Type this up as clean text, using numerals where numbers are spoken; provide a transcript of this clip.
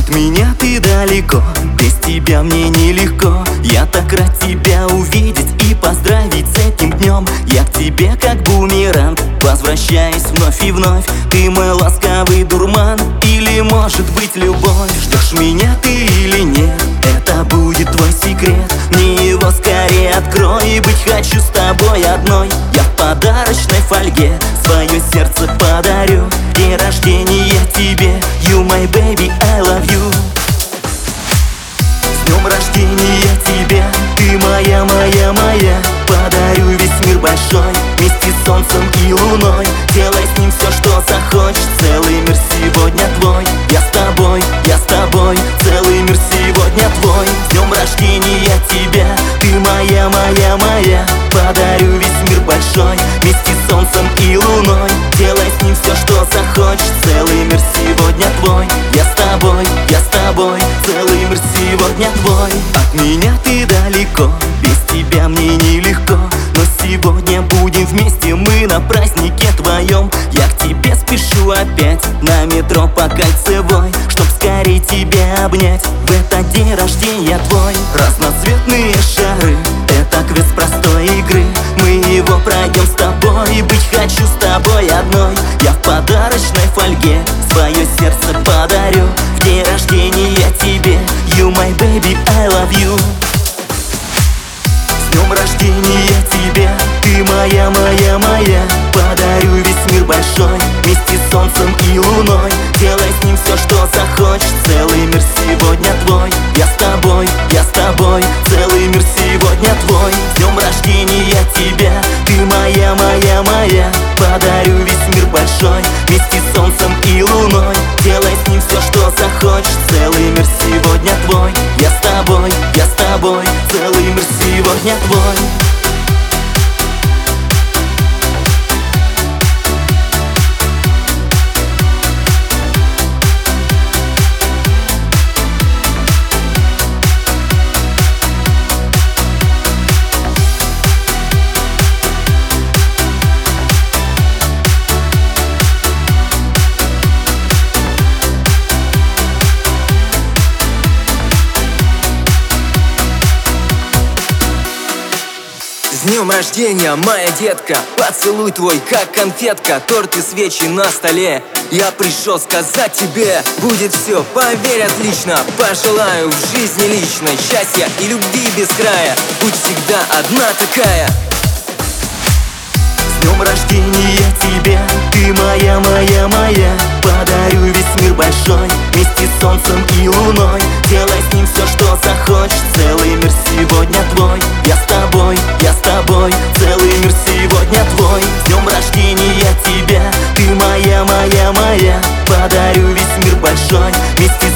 От меня ты далеко, без тебя мне нелегко. Я так рад тебя увидеть и поздравить с этим днем. Я к тебе как бумеранг, возвращаясь вновь и вновь. Ты мой ласковый дурман или может быть любовь? Ждешь меня ты или нет? Это будет твой секрет. Мне его скорее открой, быть хочу с тобой одной. Я в подарочной фольге свое сердце подарю. День рождения тебе, you my baby, I love you. С днем рождения тебя, ты моя, моя, моя. Подарю весь мир большой, вместе с солнцем и луной. Делай с ним все, что захочешь, целый мир сегодня твой. Я с тобой, целый мир сегодня твой. С днем рождения тебя, ты моя, моя, моя. Подарю весь мир большой, вместе с солнцем и луной. Делай с ним все, что захочешь, целый мир сегодня твой. Я с тобой, целый мир сегодня твой. От меня ты далеко, без тебя мне нелегко. Но сегодня будем вместе мы на празднике твоем. Я к тебе спешу опять на метро по Кольцевой, чтоб скорее тебя обнять в этот день рождения твой. Разноцветные шары, это квест простой игры. Мы его пройдем с тобой, и быть хочу с тобой одной. Я в подарочной фольге свое сердце подарю. В день рождения тебе, you my baby, I love you. С днем рождения тебя, ты моя, моя, моя. Подарю весь мир большой, вместе с солнцем и луной. Делай с ним все, что захочешь, целый мир сегодня твой. Я с тобой, целый мир сегодня твой. С днем рождения тебя, ты моя, моя, моя. Подарю весь мир большой, вместе с солнцем и луной. Делай с ним все, что захочешь, целый мир сегодня твой. Я с тобой, целый мир сегодня твой. С днем рождения, моя детка, поцелуй твой, как конфетка, торт и свечи на столе. Я пришел сказать тебе, будет все, поверь, отлично. Пожелаю в жизни личной счастья и любви без края. Будь всегда одна такая. С днем рождения тебя, ты моя, моя, моя. Подарю весь мир большой, вместе с солнцем и луной. Делай с ним все, что захочешь, целый мир сегодня твой. Я с тобой, целый мир сегодня твой. С днем рождения тебя, ты моя, моя, моя. Подарю весь мир большой, вместе